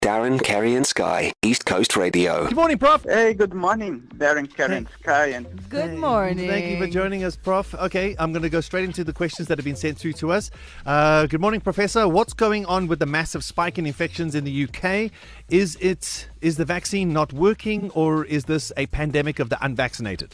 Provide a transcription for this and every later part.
Darren, Kerry and Sky, East Coast Radio. Good morning, Prof. Hey, good morning, Darren, Karen, Sky, and Good morning. Thank you for joining us, Prof. Okay, I'm going to go straight into the questions that have been sent through to us. Good morning, Professor. What's going on with the massive spike in infections in the UK? Is the vaccine not working, or is this a pandemic of the unvaccinated?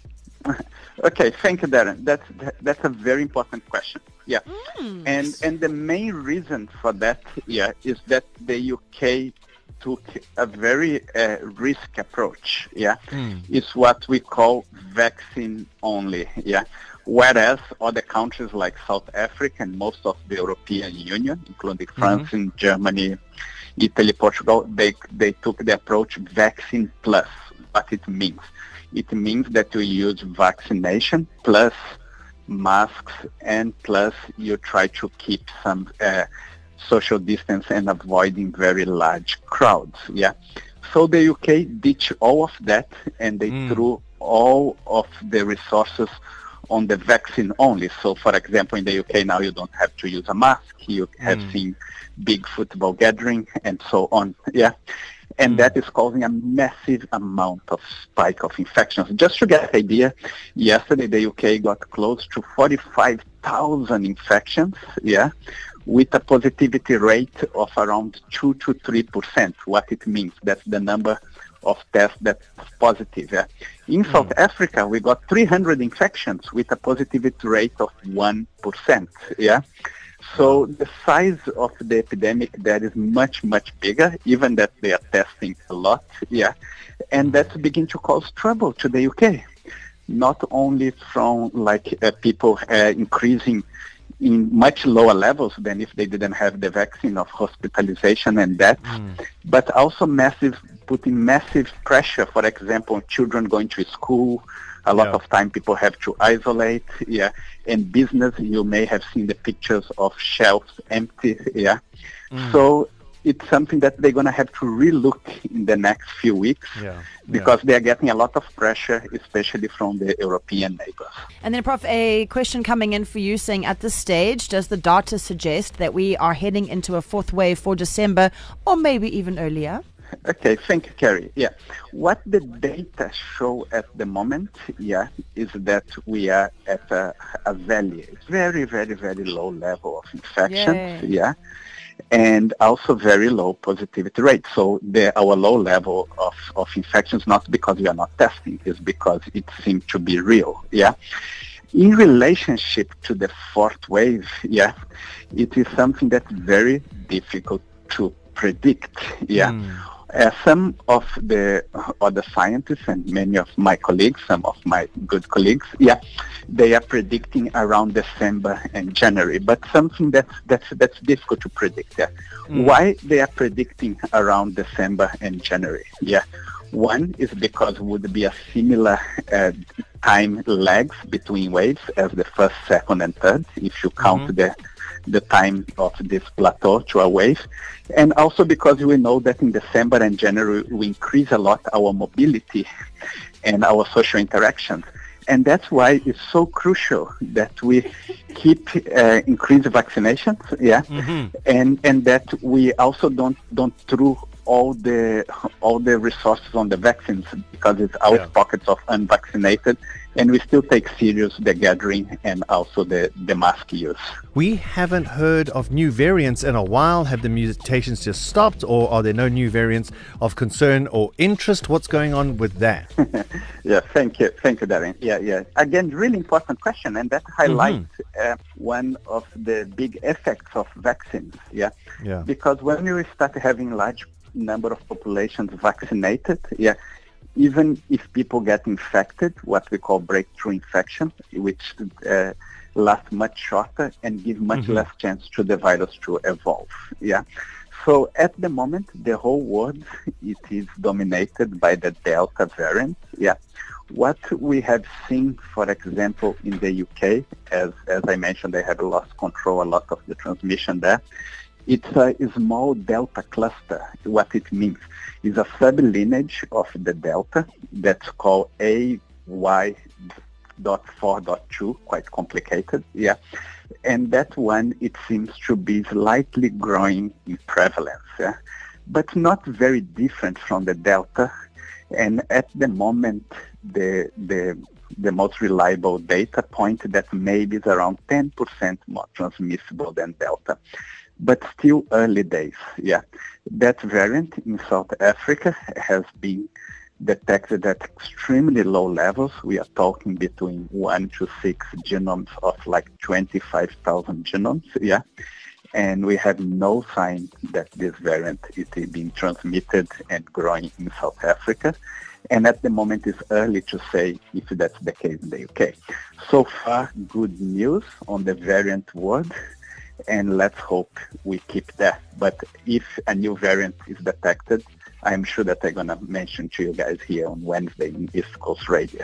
Okay, thank you, Darren. That's a very important question. Yeah, and the main reason for that, is that the UK took a very risk approach. It's what we call vaccine only. Whereas other countries like South Africa and most of the European Union, including France and Germany, Italy, Portugal, they took the approach vaccine plus. What it means? It means that you use vaccination plus masks and plus you try to keep some social distance and avoiding very large crowds. So the UK ditched all of that and they threw all of the resources on the vaccine only. So for example, in the UK now you don't have to use a mask. You have seen big football gathering and so on. And that is causing a massive amount of spike of infections. Just to get an idea, yesterday the UK got close to 45,000 infections, with a positivity rate of around 2 to 3%. What it means, that's the number of tests that's positive. In South Africa, we got 300 infections with a positivity rate of 1%. So the size of the epidemic there is much, much bigger, even that they are testing a lot, and that's beginning to cause trouble to the UK, not only from people increasing in much lower levels than if they didn't have the vaccine of hospitalization and death, but also putting massive pressure, for example, on children going to school. A lot of time people have to isolate, and business, you may have seen the pictures of shelves empty, So it's something that they're going to have to relook in the next few weeks because they're getting a lot of pressure, especially from the European neighbors. And then, Prof, a question coming in for you saying, at this stage, does the data suggest that we are heading into a fourth wave for December or maybe even earlier? Okay, thank you, Kerry. What the data show at the moment, is that we are at a very, very, very low level of infections, and also very low positivity rate. So our low level of infections, not because we are not testing, is because it seems to be real, In relationship to the fourth wave, it is something that's very difficult to predict, some of the other scientists and many of my colleagues, some of my good colleagues, they are predicting around December and January, but something that's difficult to predict. Why they are predicting around December and January? One is because it would be a similar time lags between waves as the first, second, and third, if you count the time of this plateau to a wave, and also because we know that in December and January we increase a lot our mobility and our social interactions, and that's why it's so crucial that we keep increase vaccinations, and that we also don't throw all the resources on the vaccines, because it's our pockets of unvaccinated, and we still take serious the gathering and also the mask use. We haven't heard of new variants in a while. Have the mutations just stopped, or are there no new variants of concern or interest? What's going on with that? Thank you, Darren. Again, really important question, and that highlights one of the big effects of vaccines. Because when you start having large number of populations vaccinated, even if people get infected, what we call breakthrough infection, which last much shorter and give much less chance to the virus to evolve. So at the moment, the whole world, it is dominated by the Delta variant. What we have seen, for example, in the UK, as I mentioned, they have lost control a lot of the transmission there. It's a small Delta cluster. What it means is a sublineage of the Delta that's called AY.4.2, quite complicated, and that one, it seems to be slightly growing in prevalence. but not very different from the Delta. And at the moment, the most reliable data point that maybe is around 10% more transmissible than Delta. But still early days, yeah. That variant in South Africa has been detected at extremely low levels. We are talking between 1 to 6 genomes of like 25,000 genomes, yeah. And we have no sign that this variant is being transmitted and growing in South Africa. And at the moment, it's early to say if that's the case in the UK. So far, good news on the variant world, and let's hope we keep that. But if a new variant is detected, I'm sure that I'm going to mention to you guys here on Wednesday in East Coast Radio.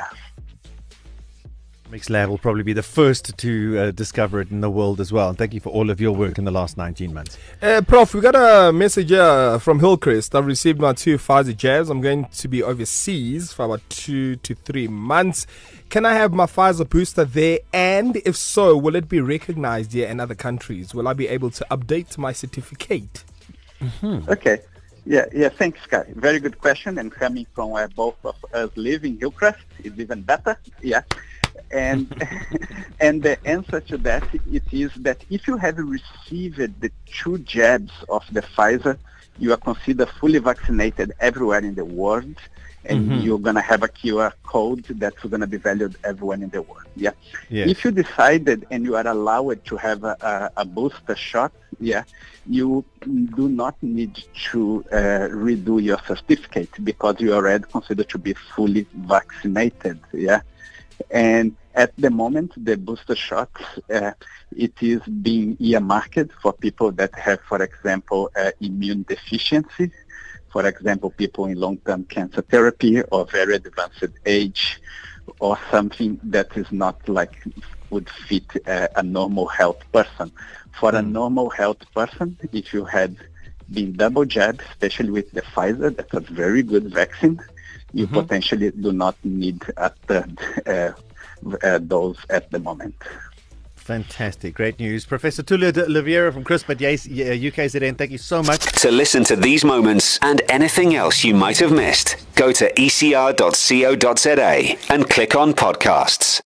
Mixed Lab will probably be the first to discover it in the world as well. And thank you for all of your work in the last 19 months. Prof, we got a message here from Hillcrest. I've received my 2 Pfizer jabs. I'm going to be overseas for about 2 to 3 months. Can I have my Pfizer booster there? And if so, will it be recognized here in other countries? Will I be able to update my certificate? Mm-hmm. Okay. Yeah, thanks, Sky. Very good question. And coming from where both of us live in Hillcrest is even better. Yeah. And and the answer to that it is that if you have received the 2 jabs of the Pfizer, you are considered fully vaccinated everywhere in the world, and you're going to have a QR code that's going to be valued everywhere in the world. Yeah. Yes. If you decided and you are allowed to have a booster shot, yeah, you do not need to redo your certificate because you are already considered to be fully vaccinated. Yeah. And at the moment, the booster shots, it is being earmarked for people that have, for example, immune deficiency, for example, people in long-term cancer therapy or very advanced age, or something that is not like would fit a normal health person. For a normal health person, if you had been double jabbed, especially with the Pfizer, that's a very good vaccine, you potentially do not need a third dose at the moment. Fantastic. Great news. Professor Tulio de Oliveira from CRISPR UKZN, thank you so much. To listen to these moments and anything else you might have missed, go to ecr.co.za and click on podcasts.